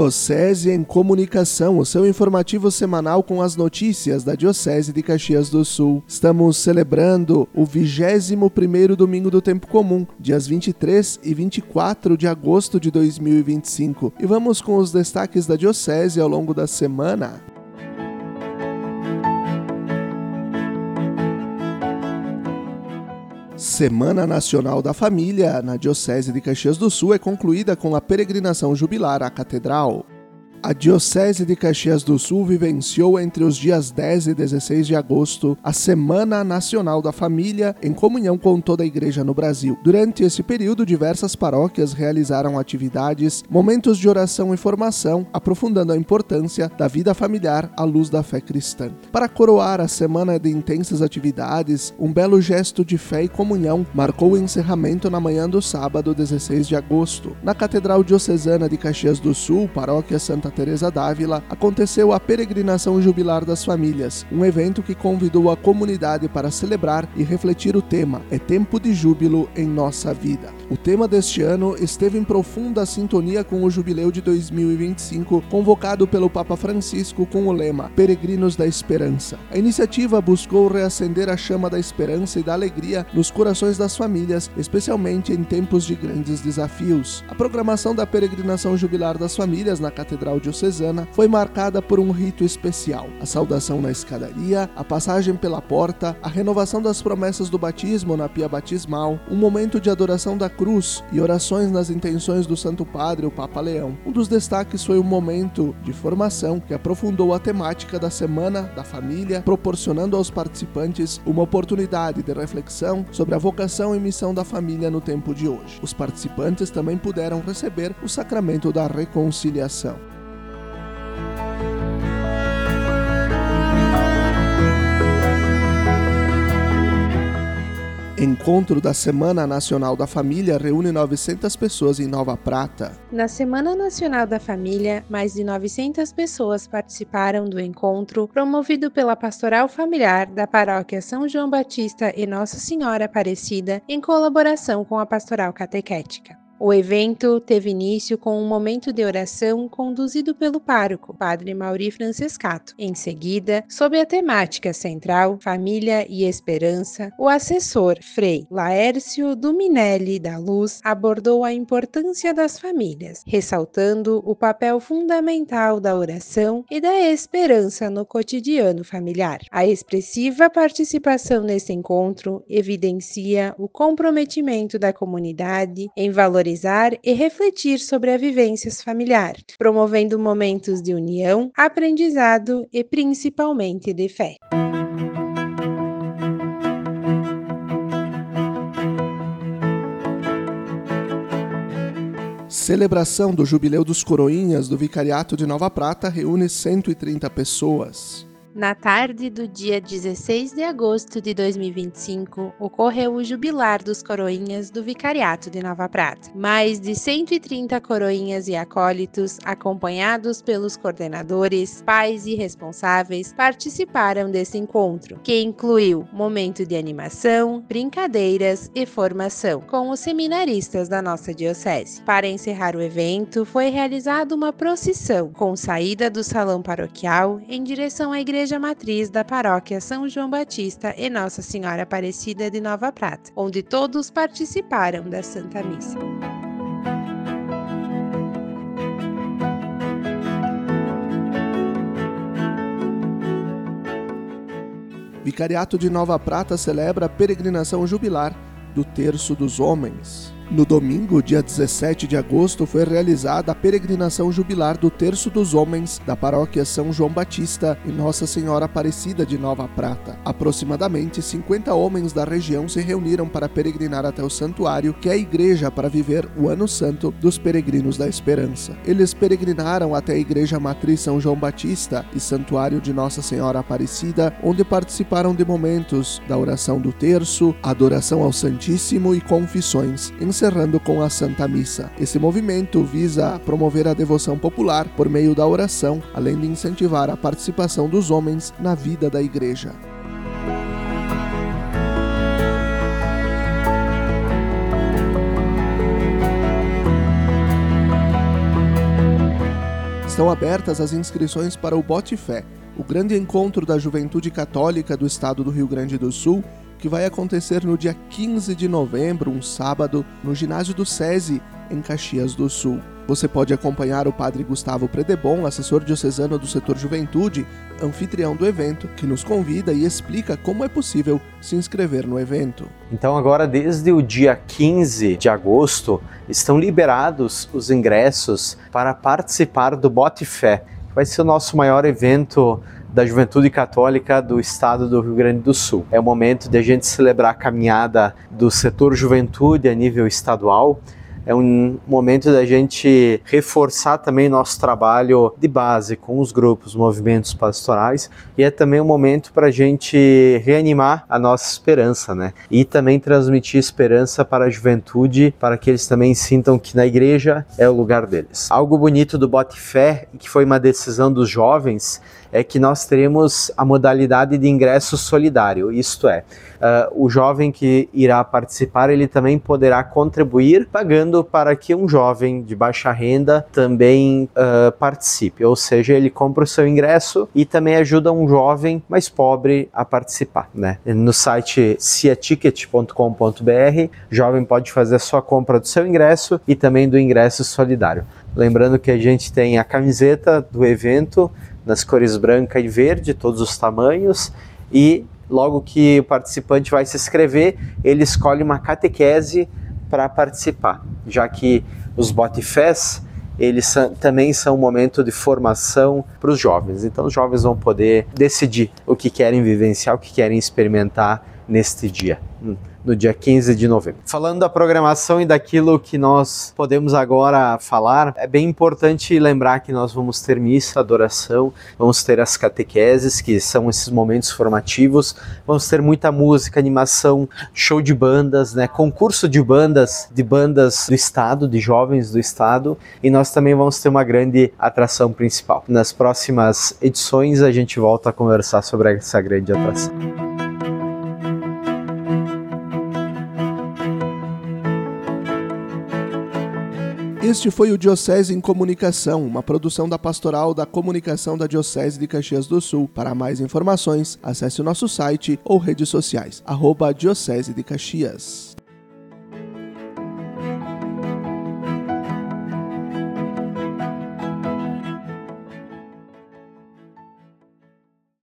Diocese em Comunicação, o seu informativo semanal com as notícias da Diocese de Caxias do Sul. Estamos celebrando o 21º domingo do tempo comum, dias 23 e 24 de agosto de 2025. E vamos com os destaques da Diocese ao longo da semana. Semana Nacional da Família na Diocese de Caxias do Sul é concluída com a peregrinação jubilar à Catedral. A Diocese de Caxias do Sul vivenciou entre os dias 10 e 16 de agosto a Semana Nacional da Família em comunhão com toda a Igreja no Brasil. Durante esse período, diversas paróquias realizaram atividades, momentos de oração e formação, aprofundando a importância da vida familiar à luz da fé cristã. Para coroar a semana de intensas atividades, um belo gesto de fé e comunhão marcou o encerramento na manhã do sábado, 16 de agosto. Na Catedral Diocesana de Caxias do Sul, Paróquia Santa Teresa d'Ávila, aconteceu a Peregrinação Jubilar das Famílias, um evento que convidou a comunidade para celebrar e refletir o tema "É tempo de júbilo em nossa vida". O tema deste ano esteve em profunda sintonia com o Jubileu de 2025, convocado pelo Papa Francisco com o lema "Peregrinos da Esperança". A iniciativa buscou reacender a chama da esperança e da alegria nos corações das famílias, especialmente em tempos de grandes desafios. A programação da Peregrinação Jubilar das Famílias na Catedral Diocesana foi marcada por um rito especial: a saudação na escadaria, a passagem pela porta, a renovação das promessas do batismo na pia batismal, um momento de adoração da cruz e orações nas intenções do Santo Padre, o Papa Leão. Um dos destaques foi o momento de formação que aprofundou a temática da Semana da Família, proporcionando aos participantes uma oportunidade de reflexão sobre a vocação e missão da família no tempo de hoje. Os participantes também puderam receber o sacramento da reconciliação. Encontro da Semana Nacional da Família reúne 900 pessoas em Nova Prata. Na Semana Nacional da Família, mais de 900 pessoas participaram do encontro promovido pela Pastoral Familiar da Paróquia São João Batista e Nossa Senhora Aparecida, em colaboração com a Pastoral Catequética. O evento teve início com um momento de oração conduzido pelo pároco, Padre Mauri Francescato. Em seguida, sob a temática central, Família e Esperança, o assessor Frei Laércio Duminelli da Luz abordou a importância das famílias, ressaltando o papel fundamental da oração e da esperança no cotidiano familiar. A expressiva participação nesse encontro evidencia o comprometimento da comunidade em valorizar e refletir sobre a vivência familiar, promovendo momentos de união, aprendizado e principalmente de fé. Celebração do Jubileu dos Coroinhas do Vicariato de Nova Prata reúne 130 pessoas. Na tarde do dia 16 de agosto de 2025, ocorreu o Jubilar dos Coroinhas do Vicariato de Nova Prata. Mais de 130 coroinhas e acólitos, acompanhados pelos coordenadores, pais e responsáveis, participaram desse encontro, que incluiu momento de animação, brincadeiras e formação, com os seminaristas da nossa diocese. Para encerrar o evento, foi realizada uma procissão, com saída do salão paroquial em direção à Igreja Matriz da Paróquia São João Batista e Nossa Senhora Aparecida de Nova Prata, onde todos participaram da Santa Missa. Vicariato de Nova Prata celebra a peregrinação jubilar do Terço dos Homens. No domingo, dia 17 de agosto, foi realizada a peregrinação jubilar do Terço dos Homens da Paróquia São João Batista e Nossa Senhora Aparecida de Nova Prata. Aproximadamente 50 homens da região se reuniram para peregrinar até o santuário, que é a igreja para viver o Ano Santo dos Peregrinos da Esperança. Eles peregrinaram até a Igreja Matriz São João Batista e Santuário de Nossa Senhora Aparecida, onde participaram de momentos da oração do terço, adoração ao Santíssimo e confissões, encerrando com a Santa Missa. Esse movimento visa promover a devoção popular por meio da oração, além de incentivar a participação dos homens na vida da Igreja. Estão abertas as inscrições para o Bote-Fé, o grande encontro da juventude católica do estado do Rio Grande do Sul, que vai acontecer no dia 15 de novembro, um sábado, no ginásio do SESI, em Caxias do Sul. Você pode acompanhar o padre Gustavo Predebon, assessor diocesano do setor Juventude, anfitrião do evento, que nos convida e explica como é possível se inscrever no evento. Então agora, desde o dia 15 de agosto, estão liberados os ingressos para participar do Bote-Fé, que vai ser o nosso maior evento da Juventude Católica do estado do Rio Grande do Sul. É o momento de a gente celebrar a caminhada do setor Juventude a nível estadual. É um momento da gente reforçar também nosso trabalho de base com os grupos, movimentos pastorais, e é também um momento para a gente reanimar a nossa esperança, né? E também transmitir esperança para a juventude, para que eles também sintam que na igreja é o lugar deles. Algo bonito do Bote-Fé, que foi uma decisão dos jovens, é que nós teremos a modalidade de ingresso solidário, isto é, o jovem que irá participar, ele também poderá contribuir pagando para que um jovem de baixa renda também participe, ou seja, ele compra o seu ingresso e também ajuda um jovem mais pobre a participar, né? No site siaticket.com.br, o jovem pode fazer a sua compra do seu ingresso e também do ingresso solidário. Lembrando que a gente tem a camiseta do evento, nas cores branca e verde, todos os tamanhos, e logo que o participante vai se inscrever, ele escolhe uma catequese para participar, já que os Bote-Fés, eles também são um momento de formação para os jovens, então os jovens vão poder decidir o que querem vivenciar, o que querem experimentar neste dia, no dia 15 de novembro. Falando da programação e daquilo que nós podemos agora falar, é bem importante lembrar que nós vamos ter missa, adoração, vamos ter as catequeses, que são esses momentos formativos, vamos ter muita música, animação, show de bandas, né, concurso de bandas do estado, de jovens do estado, e nós também vamos ter uma grande atração principal. Nas próximas edições a gente volta a conversar sobre essa grande atração. Este foi o Diocese em Comunicação, uma produção da Pastoral da Comunicação da Diocese de Caxias do Sul. Para mais informações, acesse o nosso site ou redes sociais, @Diocese de Caxias.